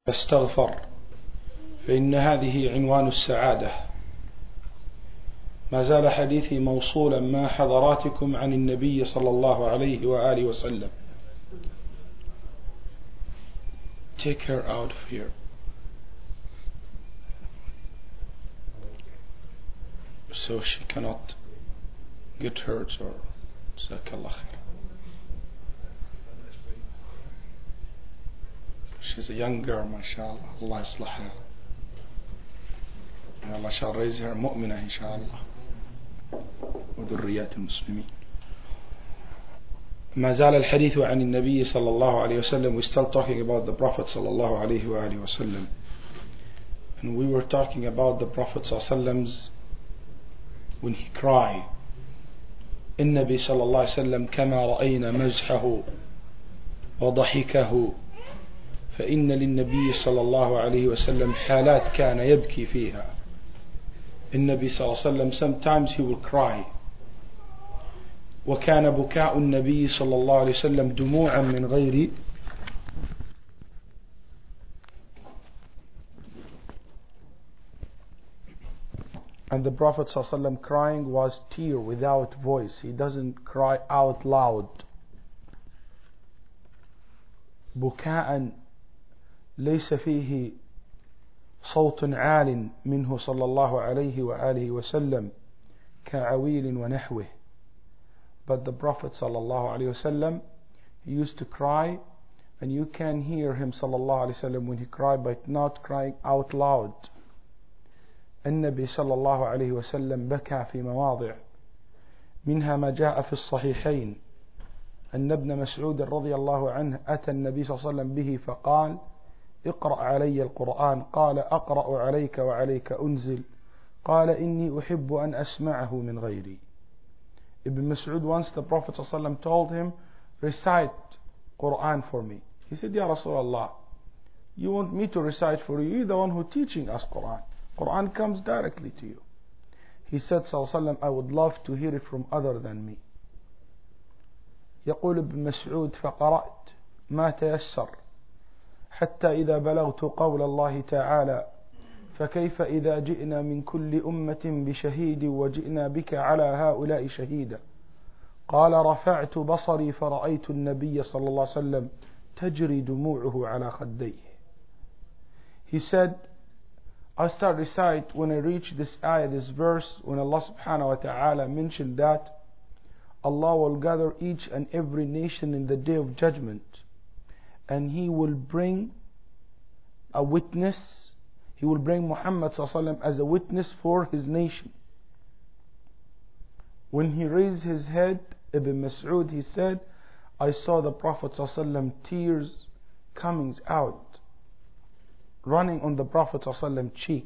استغفر فإن هذه عنوان السعادة. ما زال حديثي موصولا مع حضراتكم عن النبي صلى الله عليه وآله وسلم. Take her out of here. So she cannot get hurt or جزاك الله خير. She's a young girl, mashallah. Allah islaha. And Allah shall raise her mu'minah, inshallah. وذريات المسلمين. ما زال الحديث عن النبي صلى الله عليه وسلم. We're still talking about the Prophet صلى الله عليه وآله وسلم. And we were talking about the Prophet صلى الله عليه وسلم when he cried. النبي صلى الله عليه وسلم كما رأينا مزحه وضحكه فإن للنبي صلى الله عليه وسلم حالات كان يبكي فيها. النبي صلى الله عليه وسلم sometimes he will cry. وكان بكاء النبي صلى الله عليه وسلم دموعا من غير And the Prophet صلى الله عليه وسلم crying was tear without voice. He doesn't cry out loud. بكاء ليس فيه صوت عال منه صلى الله عليه وآله وسلم كعويل ونحوه. But the Prophet صلى الله عليه وسلم, he used to cry, and you can hear him صلى الله عليه وسلم when he cried, but not crying out loud. النبي صلى الله عليه وسلم بكى في مواضع منها ما جاء في الصحيحين أن ابن مسعود رضي الله عنه أتى النبي صلى الله عليه وسلم به فقال اقرأ علي القرآن. قال أقرأ عليك وعليك أنزل. قال إني أحب أن أسمعه من غيري. Ibn Mas'ud, once the Prophet صلى الله عليه وسلم told him, recite Quran for me. He said, Ya Rasulullah, you want me to recite for you? You're the one who teaching us Quran. Quran comes directly to you. He said صلى الله عليه وسلم, I would love to hear it from other than me. يقول ابن مسعود فقرأت ما تيسر حتى إذا بلغت قول الله تعالى فكيف إذا جئنا من كل أمة بشهيد وجئنا بك على هؤلاء شهيدا. قال رفعت بصري فرأيت النبي صلى الله عليه وسلم تجري دموعه على خديه. He said, I start recite when I reach this ayah, this verse, when Allah subhanahu wa ta'ala mentioned that Allah will gather each and every nation in the day of judgment, and He will bring a witness. He will bring Muhammad sallallahu alaihi wasallam as a witness for his nation. When he raised his head, Ibn Mas'ud, he said, I saw the Prophet sallallahu alaihi wasallam, tears coming out, running on the Prophet sallallahu alaihi wasallam cheek.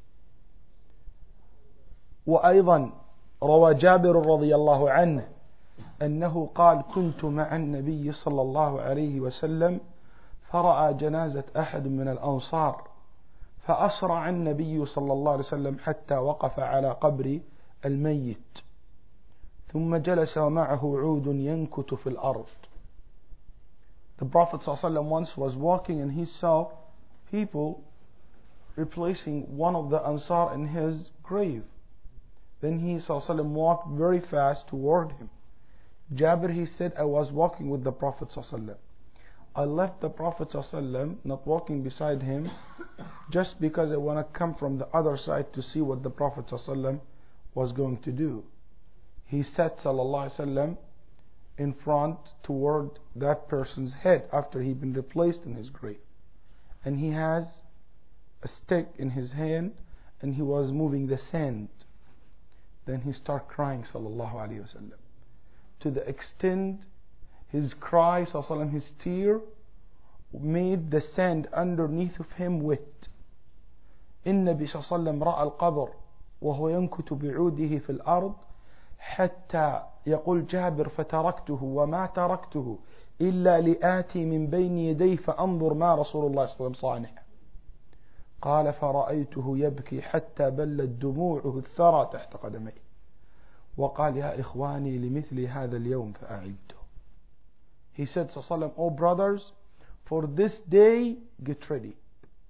وأيضا روى جابر رضي الله عنه أنه قال كنت مع النبي صلى الله عليه وسلم فرأى جنازة أحد من الأنصار فأسرع النبي صلى الله عليه وسلم حتى وقف على قبر الميت ثم جلس ومعه عود ينكت في الأرض. The Prophet صلى الله عليه وسلم once was walking and he saw people replacing one of the Ansar in his grave. Then he صلى الله عليه وسلم walked very fast toward him. Jabir, he said, I was walking with the Prophet صلى الله عليه وسلم. I left the Prophet صلى الله عليه وسلم, not walking beside him, just because I want to come from the other side to see what the Prophet صلى الله عليه وسلم was going to do. He sat صلى الله عليه وسلم in front toward that person's head after he'd been replaced in his grave. And he has a stick in his hand and he was moving the sand. Then he started crying sallallahu alayhi wa sallam. To the extent his cry sallallahu alayhi wa sallam, his tear made the sand underneath of him wet. النبي صلى الله عليه وسلم رأى القبر وهو ينكت بعوده في الأرض حتى يقول جابر فتركته وما تركته إلا لآتي من بين يديه فأنظر ما رسول الله صلى الله عليه وسلم صانع. قال فرأيته يبكي حتى بلت دموعه الثرى تحت قدميه وقال يا إخواني لمثل هذا اليوم فأعدوا. He said صلى الله عليه وسلم, oh brothers, for this day get ready.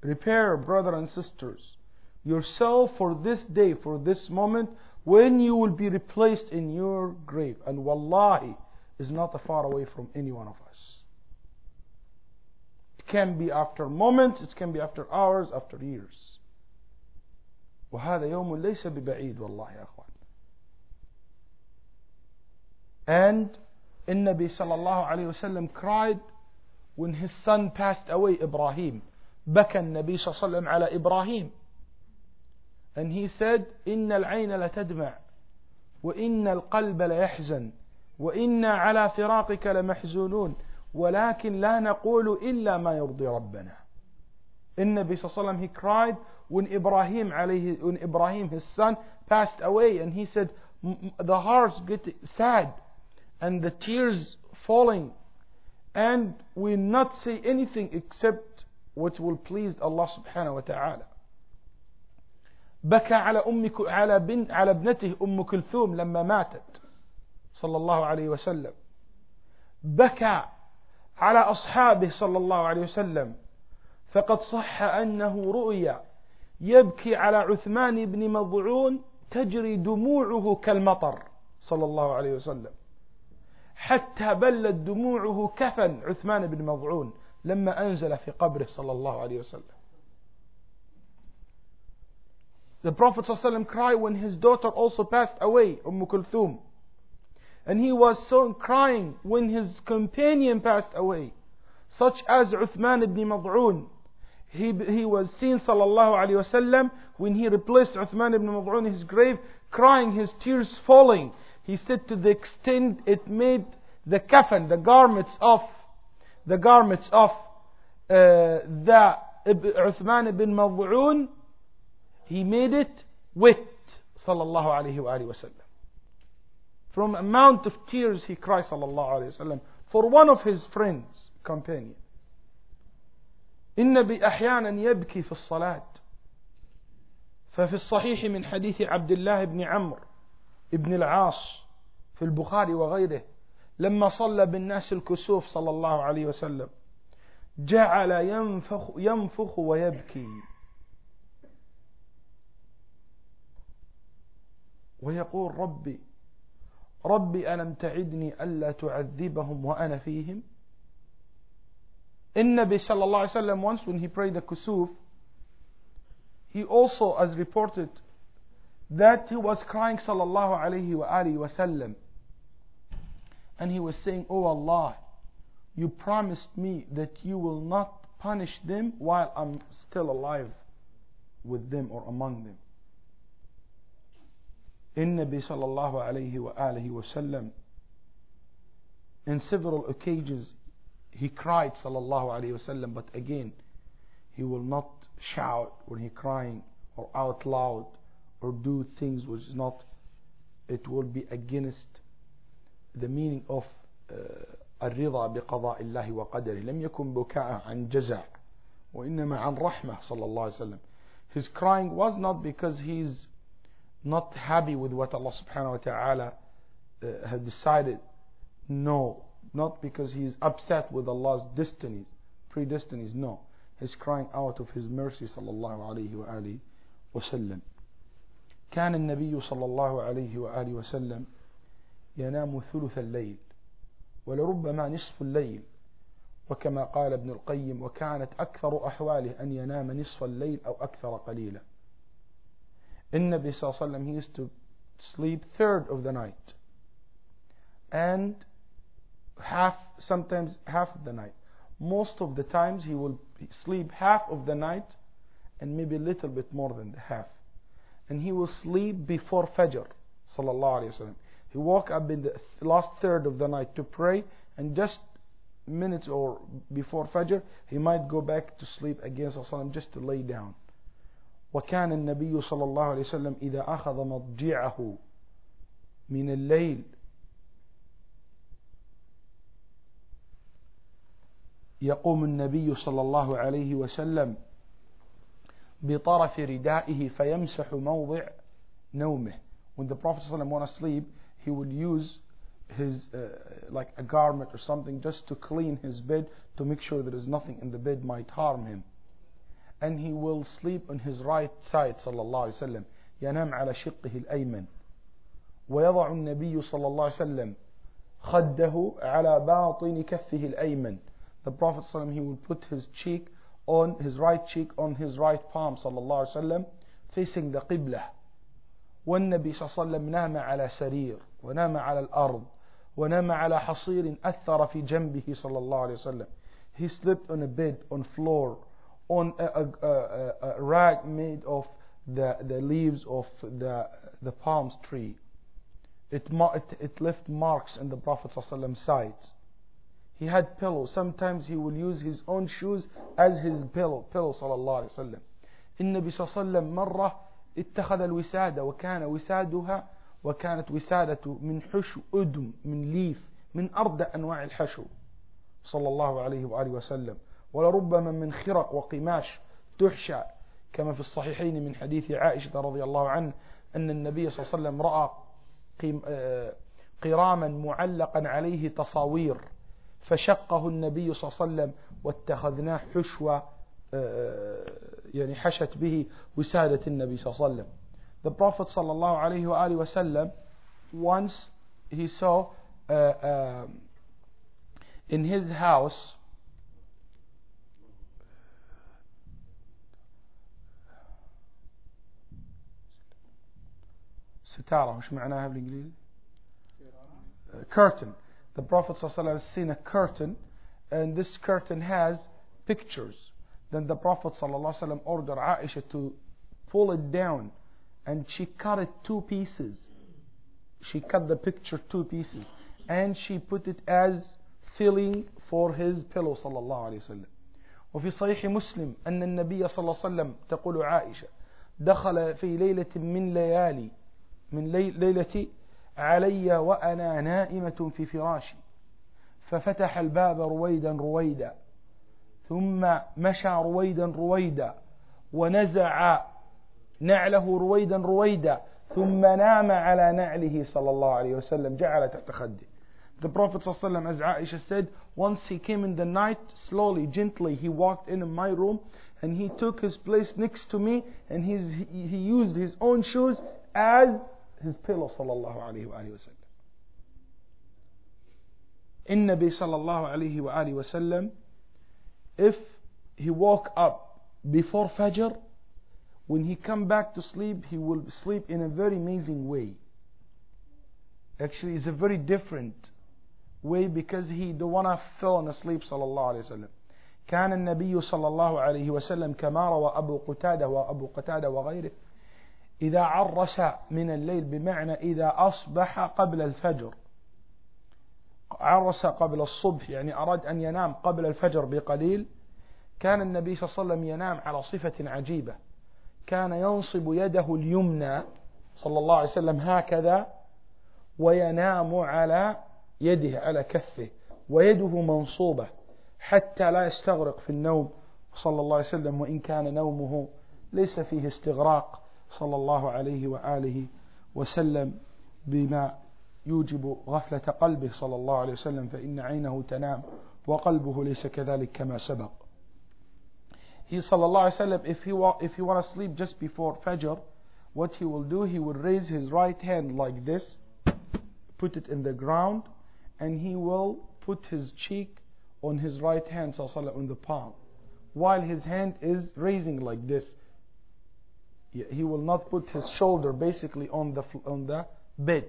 Prepare, brothers and sisters, yourself for this day, for this moment, when you will be replaced in your grave. And wallahi, is not far away from any one of us. It can be after moments, it can be after hours, after years. وهذا يوم ليس ببعيد والله يا أخوان. And النبي صلى الله عليه وسلم cried when his son passed away, Ibrahim. بكى النبي صلى الله عليه وسلم على إبراهيم. And he said, إن العين لتدمع وإن القلب ليحزن وإنا على فراقك لمحزونون ولكن لا نقول إلا ما يرضي ربنا. النبي صلى الله عليه وسلم, he cried when Ibrahim, his son, passed away, and he said, the hearts get sad and the tears falling, and we not say anything except what will please Allah subhanahu wa ta'ala. بكى على ابنته أم كلثوم لما ماتت صلى الله عليه وسلم. بكى على أصحابه صلى الله عليه وسلم. فقد صح أنه رؤيا يبكي على عثمان بن مظعون تجري دموعه كالمطر صلى الله عليه وسلم حتى بلت دموعه كفن عثمان بن مظعون لما أنزل في قبره صلى الله عليه وسلم. The Prophet ﷺ cried when his daughter also passed away, Kulthum. And he was so crying when his companion passed away, such as Uthman ibn Mad'un. He was seen sallallahu alayhi wasallam when he replaced Uthman ibn Mad'un in his grave, crying, his tears falling. He said to the extent it made the kafan, the garments of the Uthman ibn Mad'un, he made it wet, sallallahu alayhi wasallam. From amount of tears he cried sallallahu alayhi wasallam for one of his friends, companion. النبي أحيانا يبكي في الصلاة. ففي الصحيح من حديث عبد الله بن عمرو ابن العاص في البخاري وغيره لما صلى بالناس الكسوف صلى الله عليه وسلم جعل ينفخ ويبكي ويقول ربي ألم تعدني ألا تعذبهم وأنا فيهم. النبي صلى الله عليه وسلم, once when he prayed the kusuf, he also, as reported, that he was crying sallallahu alayhi wa alihi wa sallam, and he was saying, "Oh Allah, you promised me that you will not punish them while I'm still alive with them or among them." النبي صلى الله عليه وآله وسلم, in several occasions he cried sallallahu alayhi wasallam, but again he will not shout when he crying or out loud or do things which is not, it will be against the meaning of الرضا بقضاء الله وقدره. لم يكن بكاء عن جزع وإنما عن رحمة صلى الله عليه وسلم. His crying was not because he's not happy with what Allah subhanahu wa ta'ala had decided. No, not because he's upset with Allah's destinies, predestinies. No, he's crying out of his mercy صلى الله عليه وآله وسلم. كان النبي صلى الله عليه وآله وسلم ينام ثلث الليل ولربما نصف الليل، وكما قال ابن القيم وكانت أكثر أحواله أن ينام نصف الليل أو أكثر قليلا. النبي صلى الله عليه وسلم, he used to sleep third of the night and sometimes half of the night. Most of the times he will sleep half of the night and maybe a little bit more than the half. And he will sleep before Fajr sallallahu alayhi wasallam. He woke up in the last third of the night to pray, and just minutes or before Fajr he might go back to sleep again sallallahu alayhi wasallam, just to lay down. وكان النبي صلى الله عليه وسلم إذا أخذ مضجعه من الليل يقوم النبي صلى الله عليه وسلم بطرف ردائه فيمسح موضع نومه. When the Prophet ﷺ want to sleep, he would use his like a garment or something just to clean his bed, to make sure there is nothing in the bed might harm him. and he will sleep on his right side صلى الله عليه وسلم. ينام على شقه الأيمن. ويضع النبي صلى الله عليه وسلم خده على باطن كفه الأيمن. The Prophet صلى الله عليه وسلم, he will put his cheek on his right cheek on his right palm صلى الله عليه وسلم facing the قبلة. والنبي صلى الله عليه وسلم نام على سرير ونام على الأرض ونام على حصير أثر في جنبه صلى الله عليه وسلم. He slept on a bed, on floor, on a rag made of the leaves of the palm tree. It left marks in the Prophet ﷺ's sides. He had pillows. Sometimes he will use his own shoes as his pillow صلى الله عليه وسلم. النبي صلى الله عليه وسلم مرة اتخذ الوسادة وكان وسادها وكانت وسادة من حشو أدم من ليف من أردى أنواع الحشو صلى الله عليه وآله وسلم. ولربما من خرق وقماش تحشى كما في الصحيحين من حديث عائشة رضي الله عنه أن النبي صلى الله عليه وسلم رأى قراما معلقا عليه تصاوير فشقه النبي صلى الله عليه وسلم واتخذناه حشوة يعني حشت به وسادة النبي صلى الله عليه وسلم. The Prophet صلى الله عليه وآله وسلم once he saw in his house ستارة مش معناها بالإنجليزي curtain. The Prophet صلى الله عليه وسلم has seen a curtain and this curtain has pictures. Then the Prophet صلى الله عليه وسلم ordered Aisha to pull it down and she cut it two pieces. She cut the picture two pieces and she put it as filling for his pillow صلى الله عليه وسلم. وفي صحيح مسلم أن النبي صلى الله عليه وسلم تقول عائشة دخل في ليلة من ليالي من ليلتي علي وأنا نائمة في فراشي ففتح الباب رويدا رويدا ثم مشى رويدا رويدا ونزع نعله رويدا رويدا ثم نام على نعله صلى الله عليه وسلم جعل تحت خده. The Prophet صلى الله عليه وسلم, as Aisha said, once he came in the night, slowly, gently, he walked in my room and he took his place next to me and he used his own shoes as his pillow صلى الله عليه وآله وسلم. النبي صلى الله عليه وآله وسلم, if he woke up before Fajr, when he come back to sleep, he will sleep in a very amazing way. Actually, it's a very different way because he don't want to fall asleep صلى الله عليه وسلم. كان النبي صلى الله عليه وسلم كما روى أبو قتادة وأبو قتادة وغيره إذا عرس من الليل بمعنى إذا أصبح قبل الفجر. عرس قبل الصبح يعني أراد أن ينام قبل الفجر بقليل. كان النبي صلى الله عليه وسلم ينام على صفة عجيبة. كان ينصب يده اليمنى صلى الله عليه وسلم هكذا وينام على يده على كفه ويده منصوبة حتى لا يستغرق في النوم صلى الله عليه وسلم وإن كان نومه ليس فيه استغراق صلى الله عليه وآله وسلم بما يوجب غفلة قلبه صلى الله عليه وسلم فإن عينه تنام وقلبه ليس كذلك كما سبق. He صلى الله عليه وسلم, if he want to sleep just before Fajr, what he will do, he will raise his right hand like this, put it in the ground, and he will put his cheek on his right hand صلى الله عليه وسلم on the palm, while his hand is raising like this. He will not put his shoulder basically on the bed.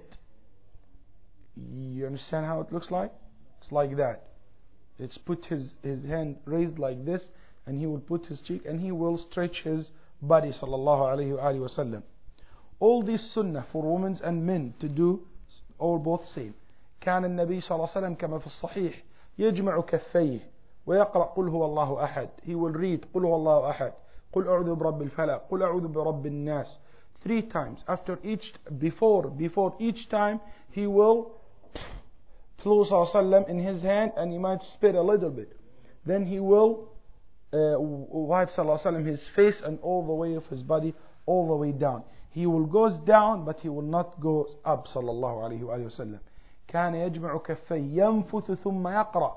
You understand how it looks like? It's like that. It's put his hand raised like this, and he will put his cheek and he will stretch his body sallallahu alayhi wa sallam. All these sunnah for women and men to do, or both same. كان النبي صلى الله عليه وسلم كما في الصحيح يجمع كفيه ويقرأ قل هو الله أحد. He will read قل هو الله أحد, قل أعوذ برب الفلق, قل أعوذ برب الناس 3 times. After before each time he will close sallam in his hand and he might spit a little bit. Then he will wipe sallam his face and all the way of his body all the way down. He will goes down but he will not go up sallallahu alayhi wa sallam. كان يجمع كفيه ينفث ثم يقرأ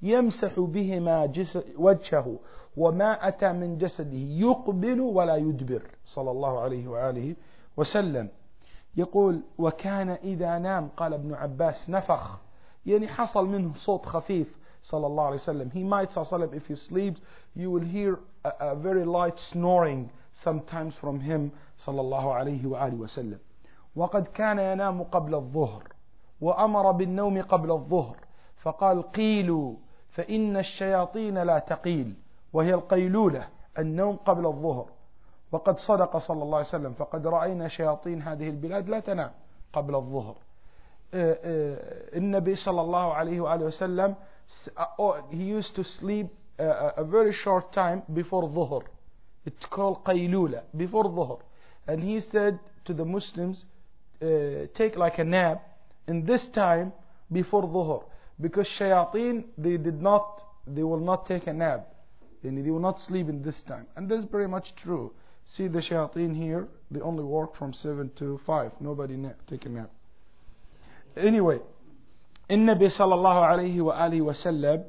يمسح بهما وجهه وما أتى من جسده يقبل ولا يدبر صلى الله عليه وآله وسلم. يقول وكان إذا نام قال ابن عباس نفخ يعني حصل منه صوت خفيف صلى الله عليه وسلم. He might صلى الله عليه وسلم if he sleeps you will hear a very light snoring sometimes from him صلى الله عليه وآله وسلم. وقد كان ينام قبل الظهر وأمر بالنوم قبل الظهر فقال قيلوا فإن الشياطين لا تقيل وهي القيلولة النوم قبل الظهر. وقد صدق صلى الله عليه وسلم فقد رأينا شياطين هذه البلاد لا تنام قبل الظهر. النبي صلى الله عليه وآله وسلم he used to sleep a very short time before dhuhr. It's called qaylula, before dhuhr. And he said to the Muslims take like a nap in this time before dhuhr, because shayateen they will not take a nap, they will not sleep in this time. And that's very much true. See the shayateen here, they only work from 7 to 5. Nobody take a nap. Anyway, النبي صلى الله عليه وآله وسلم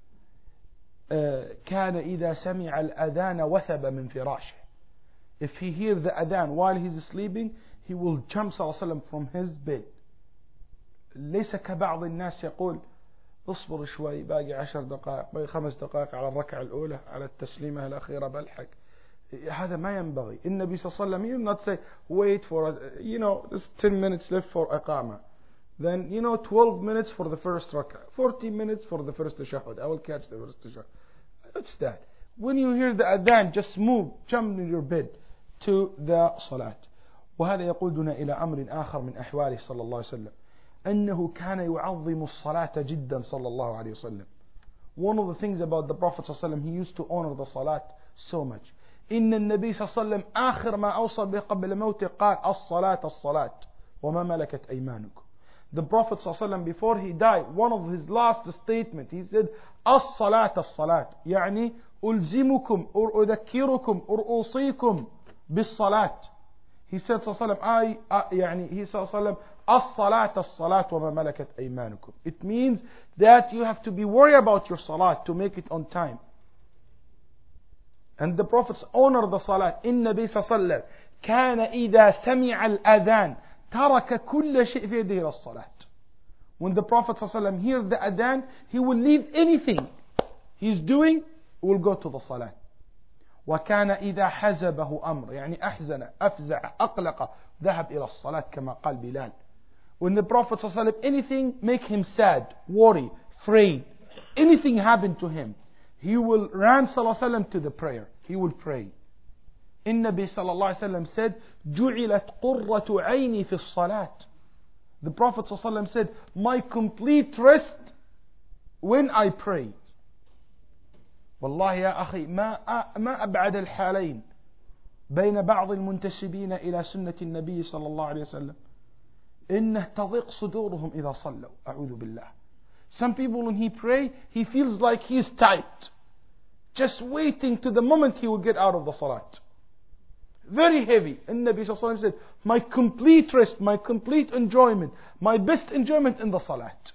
كان إذا سمع الأذان وثب من فراشه. If he hears the adhan while he's sleeping, he will jump صلى الله عليه وسلم from his bed. ليس كبعض الناس يقول اصبر شوي باقي 10 دقائق باقي 5 دقائق على الركعة الأولى على التسليمة الأخيرة بلحق. هذا ما ينبغي. النبي صلى الله عليه وسلم, he will not say wait for just 10 minutes left for إقامة, then 12 minutes for the first rak'ah, 40 minutes for the first tashahhud, I will catch the first tashahhud. It's that. When you hear the adhan, just move, jump in your bed to the salat. وهذا يقودنا إلى أمر آخر من أحواله صلى الله عليه وسلم, أنه كان يعظم الصلاة جدا صلى الله عليه وسلم. One of the things about the Prophet صلى الله عليه وسلم, he used to honor the salat so much. إن النبي صلى الله عليه وسلم آخر ما أوصى به قبل موته قال الصلاة وما ملكت أيمانكم. The Prophet صلى الله عليه وسلم, before he died, one of his last statement, he said الصلاة يعني ألزمكم أو أذكركم أو أوصيكم بالصلاة. He said صلى الله عليه وسلم he said صلى الله عليه وسلم الصلاة وما ملكت أيمانكم. It means that you have to be worried about your salat to make it on time. And the Prophets honor the salat. النبي صلى الله عليه وسلم كان إذا سمع الأذان ترك كل شيء في يده إلى الصلاة. When the Prophet صلى الله عليه وسلم hears the adhan, he will leave anything he's doing, will go to the salah. وكان إذا حزبه أمر يعني أحزن أفزع أقلق ذهب إلى الصلاة كما قال بلال. When the Prophet صلى الله عليه وسلم, anything make him sad, worry, afraid, anything happen to him, he will run صلى الله عليه وسلم to the prayer. He will pray. النبي صلى الله عليه وسلم said جعلت قرة عيني في الصلاة. The Prophet صلى الله عليه وسلم said my complete rest when I pray. والله يا أخي ما أبعد الحالين بين بعض المنتسبين إلى سنة النبي صلى الله عليه وسلم إنه تضيق صدورهم إذا صلوا. أعوذ بالله. Some people when he pray, he feels like he's tight, just waiting to the moment he will get out of the salat. Very heavy. And Nabi sallallahu alayhi wa sallam said, my complete rest, my complete enjoyment, my best enjoyment in the salat.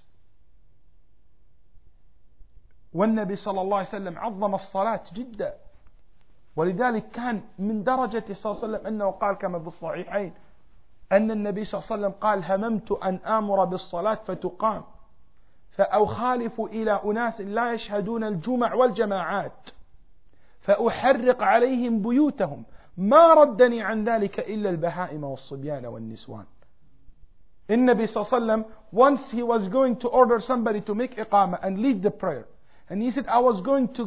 والنبي صلى الله عليه وسلم عظم الصلاة جدا. ولذلك كان من درجة صلى الله عليه وسلم أنه قال كما في الصحيحين أن النبي صلى الله عليه وسلم قال هممت أن آمر بالصلاة فتقام فأخالف إلى أناس لا يشهدون الجمع والجماعات فأحرق عليهم بيوتهم ما ردني عن ذلك إلا البهائم والصبيان والنسوان. النبي صلى الله عليه وسلم, once he was going to order somebody to make iqamah and lead the prayer, and he said, I was going to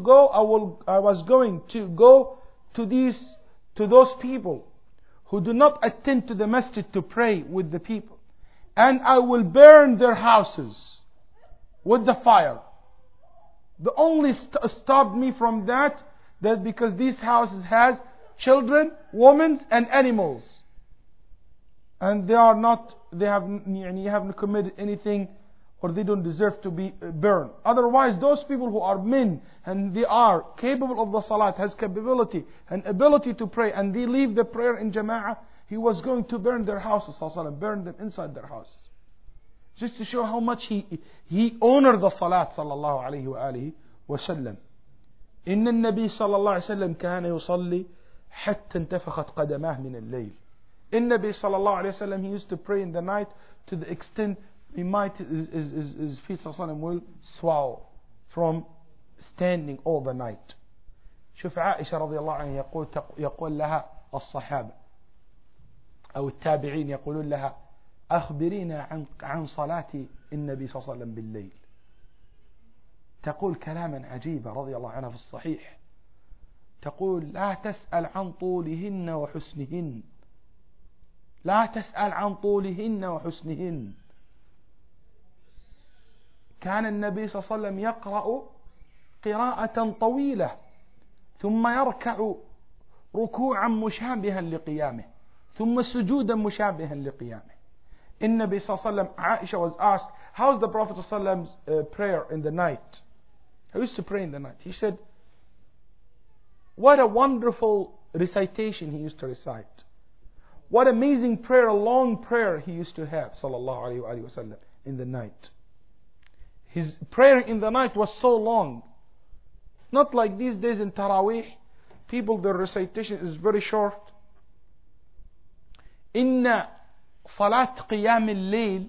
go to those people who do not attend to the masjid to pray with the people, and I will burn their houses with the fire. The only stopped me from that because these houses has children, women, and animals, and they haven't committed anything, or they don't deserve to be burned. Otherwise, those people who are men and they are capable of the salat, has capability and ability to pray, and they leave the prayer in jama'ah, he was going to burn their houses, burn them inside their houses. Just to show how much he honored the salat sallallahu alayhi wa alihi wa sallam. إن النبي صلى الله عليه وسلم كان يصلي حتى انتفخت قدماه من الليل. النبي صلى الله عليه وسلم, he used to pray in the night to the extent his feet صلى الله عليه وسلم will swell from standing all the night. شوف عائشة رضي الله عنها يقول لها الصحابة أو التابعين يقولون لها أخبرينا عن صلاة النبي صلى الله عليه وسلم بالليل. تقول كلاما عجيبا رضي الله عنها في الصحيح, تقول لا تسأل عن طولهن وحسنهن, لا تسأل عن طولهن وحسنهن. كان النبي صلى الله عليه وسلم يقرأ قراءة طويلة ثم يركع ركوعا مشابها لقيامه ثم سجودا مشابها لقيامه. النبي صلى الله عليه وسلم, Aisha was asked, how's the Prophet صلى الله عليه وسلم's prayer in the night? He used to pray in the night. He said, what a wonderful recitation he used to recite. What amazing prayer, a long prayer he used to have, sallallahu alayhi wa sallam, in the night. His prayer in the night was so long. Not like these days in Taraweeh, people, their recitation is very short. إن صلاة قيام الليل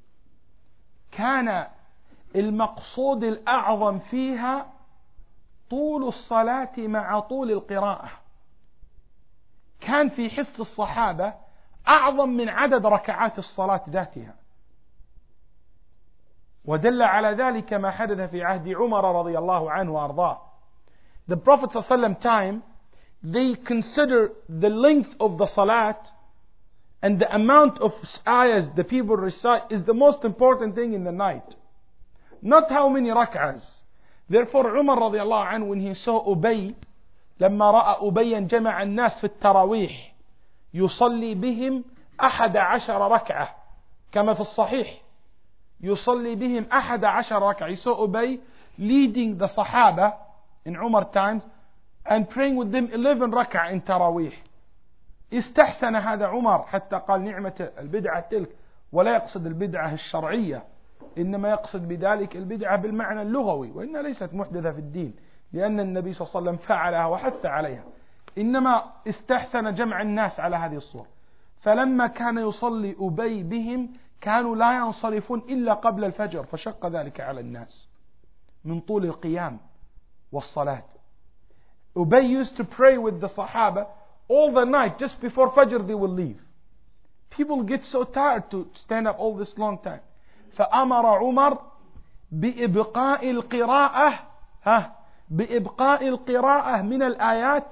كان المقصود الأعظم فيها طول الصلاة مع طول القراءة. كان في حس الصحابة أعظم من عدد ركعات الصلاة ذاتها. ودل على ذلك ما حدث في عهد عمر رضي الله عنه وأرضاه. The Prophet صلى الله عليه وسلم time, they consider the length of the salat and the amount of ayahs the people recite is the most important thing in the night. Not how many rak'ahs. Therefore Umar رضي الله عنه, when he saw Ubay, لما رأى أبيا جمع الناس في التراويح يصلي بهم 11 ركعة كما في الصحيح, يصلي بهم 11 ركعة. He saw Ubay leading the Sahaba in Umar times and praying with them 11 ركعة in تراويح. استحسن هذا عمر حتى قال نعمة البدعة تلك, ولا يقصد البدعة الشرعية, إنما يقصد بذلك البدعة بالمعنى اللغوي, وإنها ليست محدثة في الدين لأن النبي صلى الله عليه وسلم فعلها وحث عليها, إنما استحسن جمع الناس على هذه الصورة. فلما كان يصلي أبي بهم كانوا لا ينصرفون إلا قبل الفجر, فشق ذلك على الناس من طول القيام والصلاة. Ubay used to pray with the Sahaba all the night. Just before Fajr they will leave. People get so tired to stand up all this long time. فأمر عمر بإبقاء القراءة بإبقاء القراءة من الآيات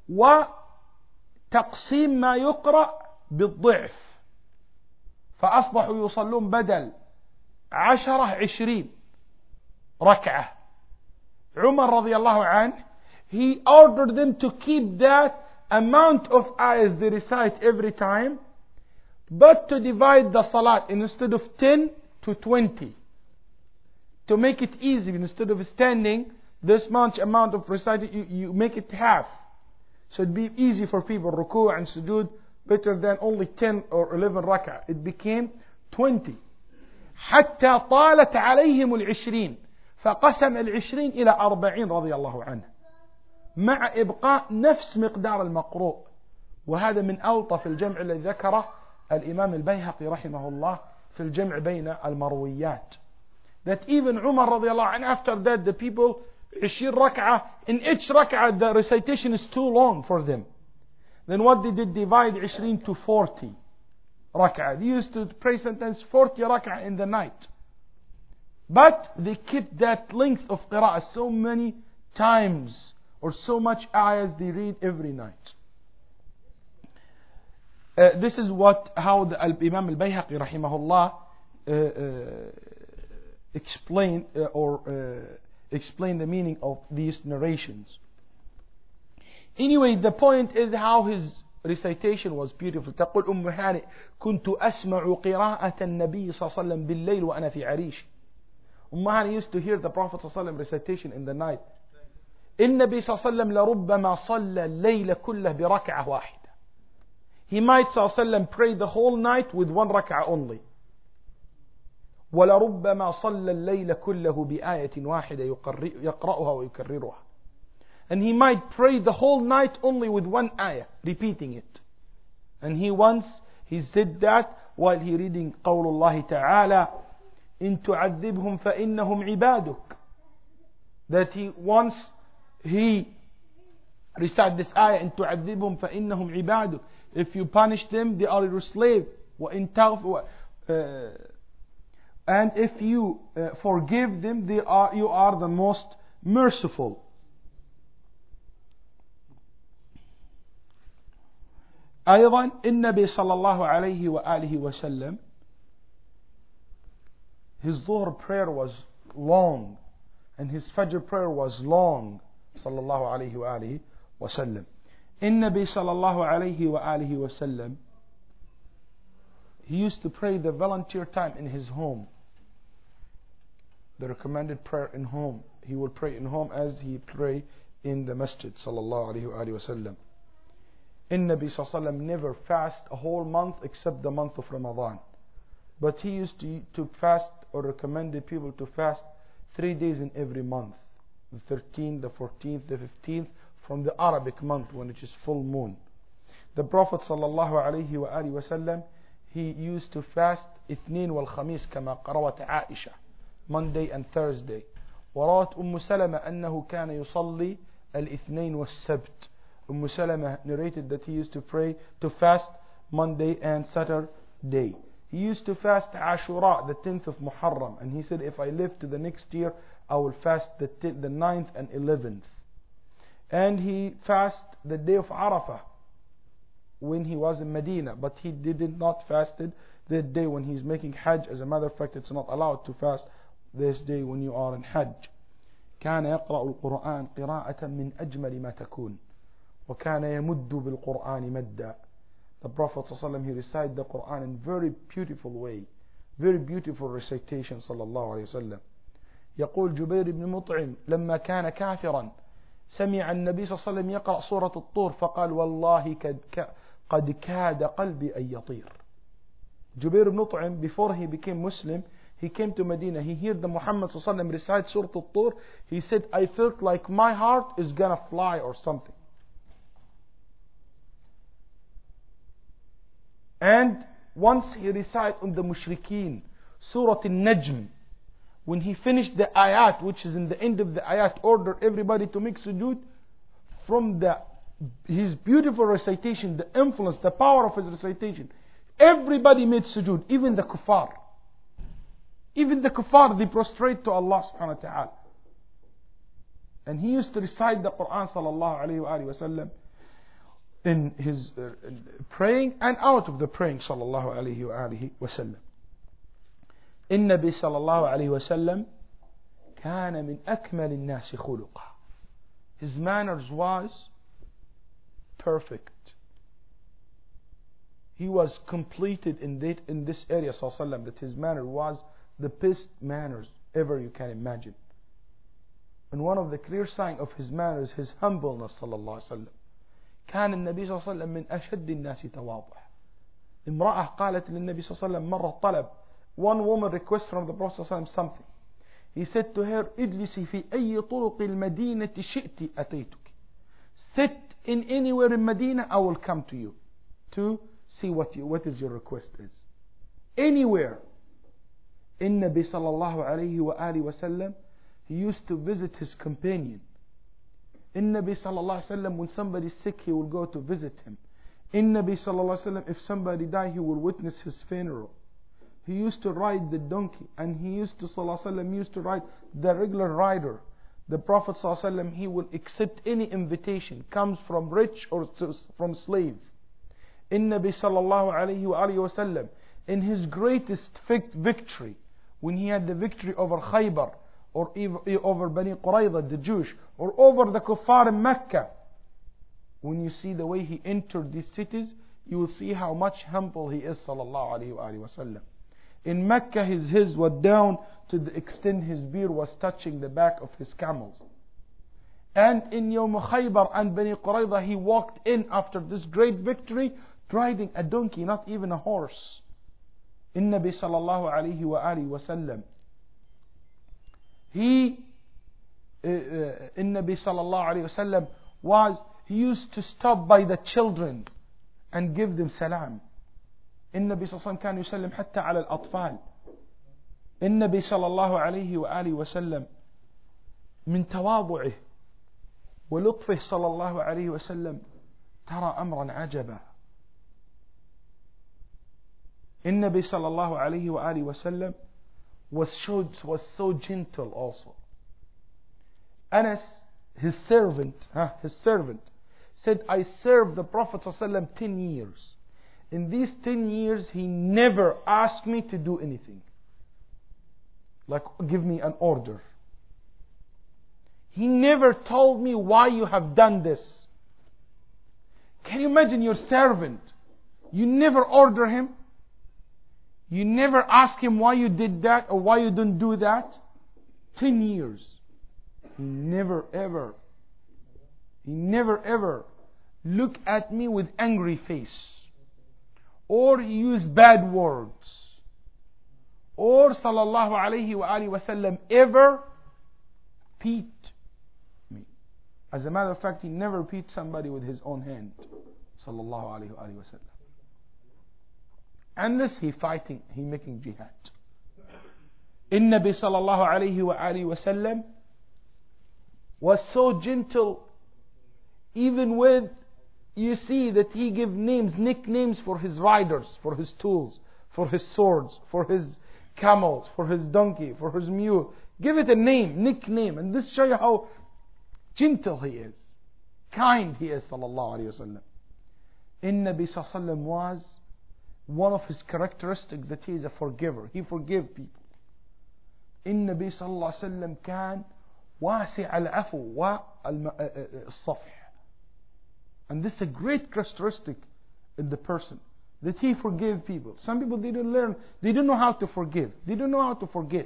وتقسيم ما يقرأ بالضعف, فأصبحوا يصلون بدل 20 ركعة. عمر رضي الله عنه, he ordered them to keep that amount of ayahs they recite every time, but to divide the salat instead of 10 to 20, to make it easy. Instead of standing this much amount of reciting, you make it half, so it'd be easy for people, ruku' and sujood, better than only 10 or 11 rak'ah. It became 20. حتى طالت عليهم 20, فقسم 20 إلى 40 رضي الله عنه, مع إبقاء نفس مقدار المقروء. وهذا من ألطف الجمع الذي ذكره الإمام البيهقي رحمه الله في الجمع بين المرويات. That even Umar رضي الله عنه, after that the people 20 ركعة, in each ركعة the recitation is too long for them. Then what they did, divide 20 to 40 ركعة. They used to pray sometimes 40 ركعة in the night. But they kept that length of qira'ah, so many times or so much ayahs they read every night. This is how the Imam al-Bayhaqi rahimahullah explain the meaning of these narrations. Anyway, the point is how his recitation was beautiful. تقول أم هانئ كنت أسمع قراءة النبي صلى الله عليه وسلم بالليل وأنا في عريش. أم هانئ used to hear the Prophet صلى الله عليه وسلم recitation in the night. النبي صلى الله عليه وسلم لربما صلى الليل كله بركعة واحدة. He might صلى الله عليه وسلم pray the whole night with one rak'ah only. ولربما صلى الليل كله بآية واحدة يقرأها ويكررها. And he might pray the whole night only with one ayah, repeating it. And he said that while he reading قول الله تعالى إن تعذبهم فإنهم عبادك. That he recite this ayah إن تعذبهم فإنهم عبادك. If you punish them, they are your slave. And if you forgive them, you are the most merciful. أيضا النبي صلى الله عليه وآله وسلم, his Dhuhr prayer was long and his Fajr prayer was long صلى الله عليه وآله وسلم. النبي صلى الله عليه وآله وسلم, he used to pray the volunteer time in his home, the recommended prayer in home. He would pray in home as he pray in the masjid صلى الله عليه وآله وسلم. Nabi sallallahu alaihi wasallam never fast a whole month except the month of Ramadan. But he used to fast, or recommended people to fast 3 days in every month. The 13th, the 14th, the 15th from the Arabic month when it is full moon. The Prophet sallallahu alaihi wasallam, he used to fast اثنين والخميس كما قرأت عائشة, Monday and Thursday. وروت سلمة أنه كان يصلي الاثنين والسبت. Salama narrated that he used to fast Monday and Saturday. He used to fast Ashura, the 10th of Muharram, and he said, if I live to the next year, I will fast the 9th and 11th. And he fast the day of Arafah when he was in Medina, but he did not fast the day when he's making Hajj. As a matter of fact, it's not allowed to fast this day when you are in Hajj. كان يقرأ القرآن قراءة من أجمل ما تكون. وكان يمد بالقرآن مدا. The Prophet ﷺ, he recited the Quran in very beautiful way, very beautiful recitation صلى الله عليه وسلم. يقول جبير بن مطعم لما كان كافرا سمع النبي صلى الله عليه وسلم يقرأ سورة الطور فقال والله قد كاد قلبي أن يطير. Jubair ibn Mut'im, before he became Muslim, he came to Medina. He heard the Muhammad sallallahu alaihi wasallam recite Surah Al-Tur. He said, I felt like my heart is gonna fly or something. And once he recited on the Mushrikeen, Surah Al-Najm, when he finished the ayat, which is in the end of the ayat, order everybody to make sujood, from his beautiful recitation, the influence, the power of his recitation, everybody made sujood, even the kuffar. Even the kuffar, they prostrate to Allah subhanahu wa ta'ala. And he used to recite the Quran sallallahu alayhi wa sallam in his praying and out of the praying sallallahu alayhi wa sallam. النبي صلى الله عليه وسلم كان من أكمل الناس خلقا. His manners was perfect. He was completed in this area صلى الله عليه وسلم, that his manner was the best manners ever you can imagine. And one of the clear signs of his manners, his humbleness صلى الله عليه وسلم. كان النبي صلى الله عليه وسلم من أشد الناس تواضع. امرأة قالت للنبي صلى الله عليه وسلم مرة طلب. One woman requested from the Prophet ﷺ something. He said to her, اجلسي في أي طرق المدينة شئت أتيتك. Sit in anywhere in Medina, I will come to you to see what is your request is. Anywhere. النبي صلى الله عليه وآله وسلم, he used to visit his companion. النبي صلى الله عليه وسلم, when somebody is sick, he will go to visit him. النبي صلى الله عليه وسلم, if somebody died, he will witness his funeral. He used to ride the donkey, and he used to, sallallahu alaihi wasallam, used to ride the regular rider. The Prophet sallallahu alaihi wasallam, he will accept any invitation, comes from rich or from slave. In Nabi sallallahu alaihi wasallam, in his greatest victory, when he had the victory over Khaybar, or over Bani Qurayza, the Jews, or over the Kuffar in Mecca, when you see the way he entered these cities, you will see how much humble he is sallallahu alaihi wasallam. In Mecca, his head was down to the extent his beard was touching the back of his camels. And in Yawm Khaybar and Bani Qurayza, he walked in after this great victory, riding a donkey, not even a horse. النبي صلى الله عليه وآله وسلم النبي صلى الله عليه وسلم he used to stop by the children and give them salam. النبي صلى الله عليه وسلم كان يسلم حتى على الأطفال. النبي صلى الله عليه وآله وسلم من تواضعه ولطفه صلى الله عليه وسلم ترى أمرا عجبا. النبي صلى الله عليه وآله وسلم was so gentle also. Anas, his servant said, I served the Prophet ﷺ 10 years. In these 10 years, he never asked me to do anything. Like, give me an order. He never told me why you have done this. Can you imagine your servant? You never order him. You never ask him why you did that or why you didn't do that. 10 years. He never ever look at me with angry face. Or he used bad words. Or sallallahu alayhi wa alihi wasallam ever beat me. As a matter of fact, he never beat somebody with his own hand. Sallallahu alayhi wa alihi wasallam. Unless he fighting, he making jihad. Nabi sallallahu alayhi wa alihi wasallam was so gentle, even with, you see that he give nicknames for his riders, for his tools, for his swords, for his camels, for his donkey, for his mule. Give it a name, nickname, and this shows you how gentle he is, kind he is, sallallahu alayhi wa sallam. Nabi sallallahu alayhi wa sallam was one of his characteristics that he is a forgiver. He forgive people. Nabi sallallahu alayhi wa sallam كان واسع العفو والصفح. And this is a great characteristic in the person, that he forgive people. Some people, they don't learn, they don't know how to forgive, they don't know how to forget.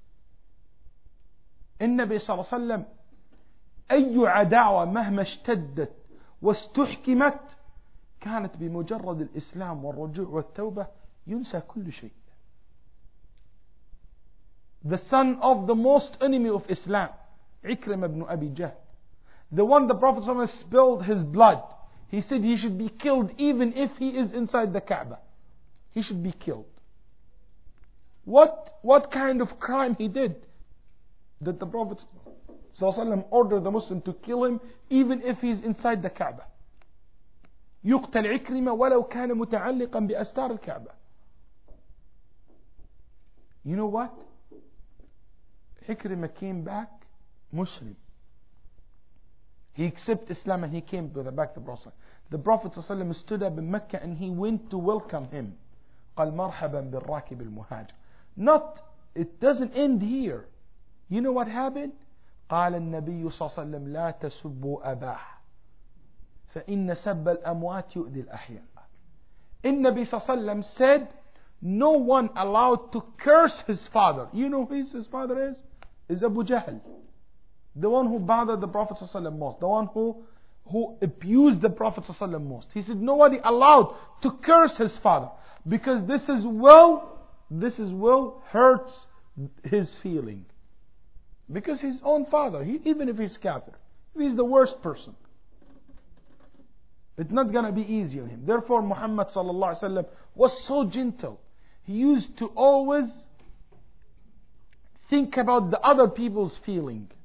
النبي صلى الله عليه وسلم أي عداوة مهما اشتدت واستحكمت كانت بمجرد الإسلام والرجوع والتوبة ينسى كل شيء. The son of the most enemy of Islam, Ikrimah ibn Abi Jahl, the one the Prophet ﷺ spilled his blood, he said he should be killed even if he is inside the Kaaba. He should be killed. What kind of crime he did that the Prophet ﷺ ordered the Muslim to kill him even if he's inside the Kaaba? يقتل عكرمة ولو كان متعلقا بأستار الكعبة. You know what? Ikrimah came back Muslim. He accepted Islam and he came back to the Prophet. The Prophet ﷺ stood up in Mecca and he went to welcome him. قال مرحبا بالراكب المهاجر. Not, it doesn't end here. You know what happened? قال النبي صلى الله عليه وسلم لا تسبوا أباه فإن سب الأموات يؤذي الأحياء. النبي صلى الله عليه وسلم said, no one allowed to curse his father. You know who his father is? Is Abu Jahl. The one who bothered the Prophet ﷺ most. The one who abused the Prophet ﷺ most. He said nobody allowed to curse his father, because this will hurts his feeling. Because his own father, even if he's kafir, if he's the worst person, it's not going to be easy on him. Therefore Muhammad sallallahu alaihi wasallam was so gentle. He used to always think about the other people's feeling.